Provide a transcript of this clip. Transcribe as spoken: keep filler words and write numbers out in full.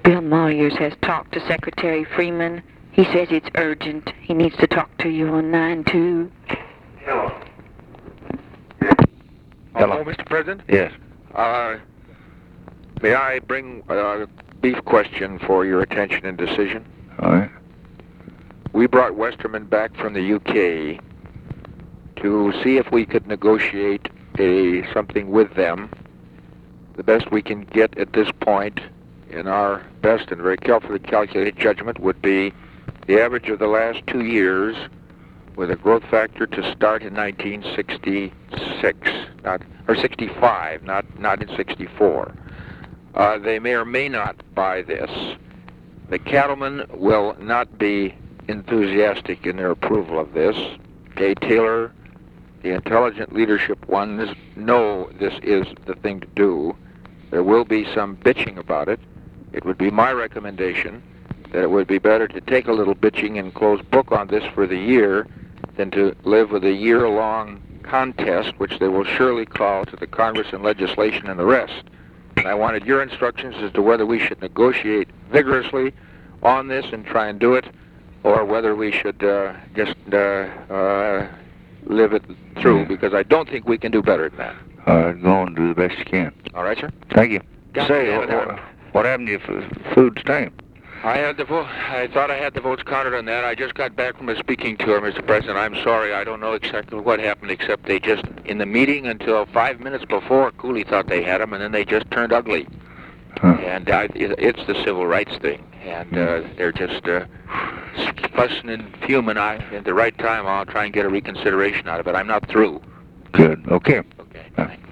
Bill Moyers has talked to Secretary Freeman. He says it's urgent. He needs to talk to you on nine two. Hello. Hello. Hello, Mister President? Yes. Uh, may I bring a beef question for your attention and decision? All right. We brought Westerman back from the U K to see if we could negotiate a something with them. The best we can get at this point, in our best and very carefully calculated judgment, would be the average of the last two years with a growth factor to start in nineteen sixty-six, not or sixty-five, not not in sixty-four. Uh, they may or may not buy this. The cattlemen will not be enthusiastic in their approval of this. Gay Taylor, the intelligent leadership ones, know this is the thing to do. There will be some bitching about it. It would be my recommendation that it would be better to take a little bitching and close book on this for the year than to live with a year-long contest, which they will surely call to the Congress and legislation and the rest. And I wanted your instructions as to whether we should negotiate vigorously on this and try and do it, or whether we should uh, just uh, uh, live it through, Yeah. because I don't think we can do better than that. All right, go and do the best you can. All right, sir? Thank you. Got Say, it, what, Adam. what, what happened to your f- food stamp? I had the vote. I thought I had the votes counted on that. I just got back from a speaking tour, Mister President. I'm sorry. I don't know exactly what happened, except they just, in the meeting until five minutes before, Cooley thought they had them, and then they just turned ugly. Huh. And I, it, it's the civil rights thing, and uh, they're just uh, fussing and fuming. I, at the right time, I'll try and get a reconsideration out of it. I'm not through. Good. Okay. Okay. Uh, Thanks.